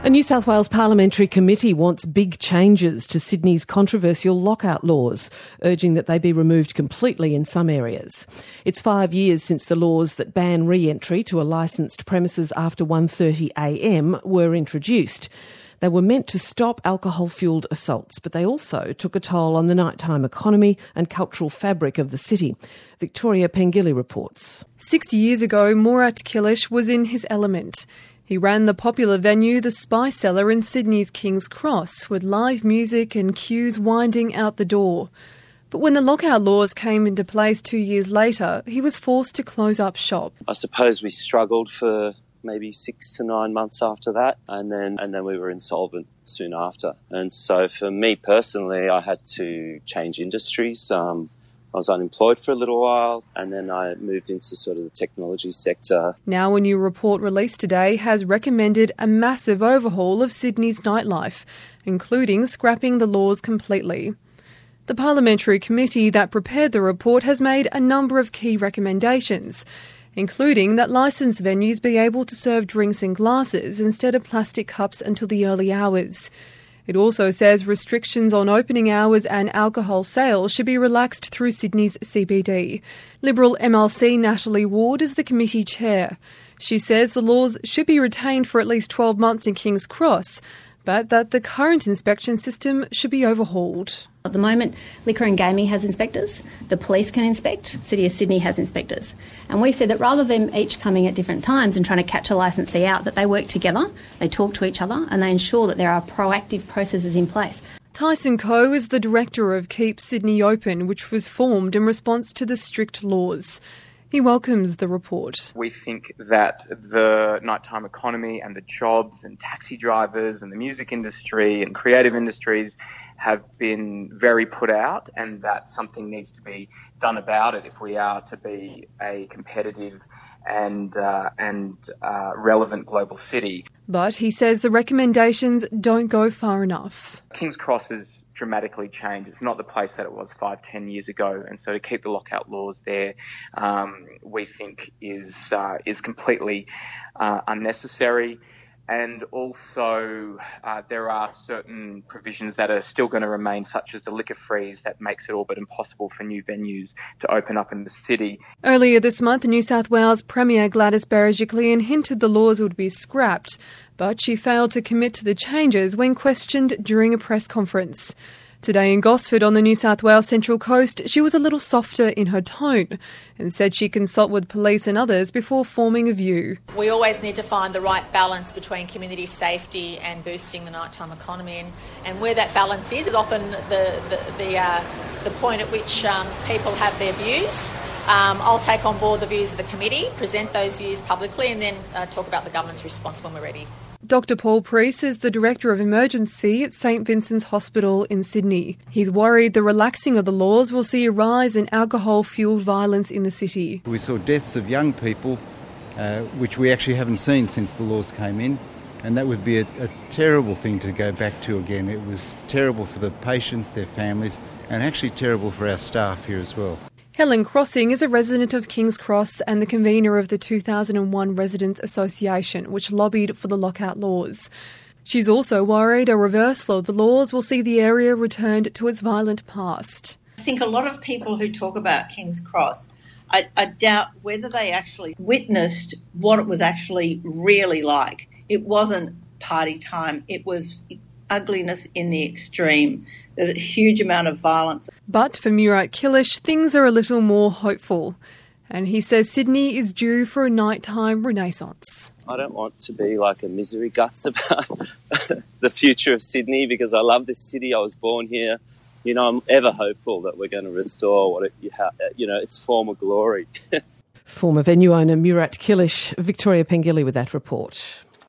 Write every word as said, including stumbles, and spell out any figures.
A New South Wales parliamentary committee wants big changes to Sydney's controversial lockout laws, urging that they be removed completely in some areas. It's five years since the laws that ban re-entry to a licensed premises after one thirty a m were introduced. They were meant to stop alcohol-fuelled assaults, but they also took a toll on the nighttime economy and cultural fabric of the city. Victoria Pengilly reports. Six years ago, Murat Kilic was in his element. He ran the popular venue The Spy Cellar in Sydney's King's Cross, with live music and queues winding out the door. But when the lockout laws came into place two years later, he was forced to close up shop. I suppose we struggled for maybe six to nine months after that, and then and then we were insolvent soon after. And so for me personally, I had to change industries. Um, I was unemployed for a little while, and then I moved into sort of the technology sector. Now a new report released today has recommended a massive overhaul of Sydney's nightlife, including scrapping the laws completely. The parliamentary committee that prepared the report has made a number of key recommendations, including that licensed venues be able to serve drinks in glasses instead of plastic cups until the early hours. It also says restrictions on opening hours and alcohol sales should be relaxed through Sydney's C B D. Liberal M L C Natalie Ward is the committee chair. She says the laws should be retained for at least twelve months in King's Cross, but that the current inspection system should be overhauled. At the moment, Liquor and Gaming has inspectors, the police can inspect, City of Sydney has inspectors. And we've said that rather than each coming at different times and trying to catch a licensee out, that they work together, they talk to each other, and they ensure that there are proactive processes in place. Tyson Coe is the director of Keep Sydney Open, which was formed in response to the strict laws. He welcomes the report. We think that the nighttime economy and the jobs and taxi drivers and the music industry and creative industries have been very put out, and that something needs to be done about it if we are to be a competitive and uh, and uh, relevant global city. But he says the recommendations don't go far enough. King's Cross has dramatically changed. It's not the place that it was five, ten years ago, and so to keep the lockout laws there, um, we think is uh, is completely uh, unnecessary. And also, uh, there are certain provisions that are still going to remain, such as the liquor freeze that makes it all but impossible for new venues to open up in the city. Earlier this month, New South Wales Premier Gladys Berejiklian hinted the laws would be scrapped, but she failed to commit to the changes when questioned during a press conference. Today in Gosford on the New South Wales Central Coast, she was a little softer in her tone and said she'd consult with police and others before forming a view. We always need to find the right balance between community safety and boosting the nighttime economy, and, and where that balance is is often the the the, uh, the point at which um, people have their views. Um, I'll take on board the views of the committee, present those views publicly, and then uh, talk about the government's response when we're ready. Doctor Paul Priest is the Director of Emergency at St Vincent's Hospital in Sydney. He's worried the relaxing of the laws will see a rise in alcohol-fuelled violence in the city. We saw deaths of young people, uh, which we actually haven't seen since the laws came in, and that would be a, a terrible thing to go back to again. It was terrible for the patients, their families, and actually terrible for our staff here as well. Helen Crossing is a resident of King's Cross and the convener of the two thousand one Residents Association, which lobbied for the lockout laws. She's also worried a reversal of the laws will see the area returned to its violent past. I think a lot of people who talk about King's Cross, I, I doubt whether they actually witnessed what it was actually really like. It wasn't party time, it was ugliness in the extreme. There's a huge amount of violence. But for Murat Kilic, things are a little more hopeful. And he says Sydney is due for a nighttime renaissance. I don't want to be like a misery guts about the future of Sydney, because I love this city. I was born here. You know, I'm ever hopeful that we're going to restore what it, you know, its former glory. Former venue owner Murat Kilic. Victoria Pengilly with that report.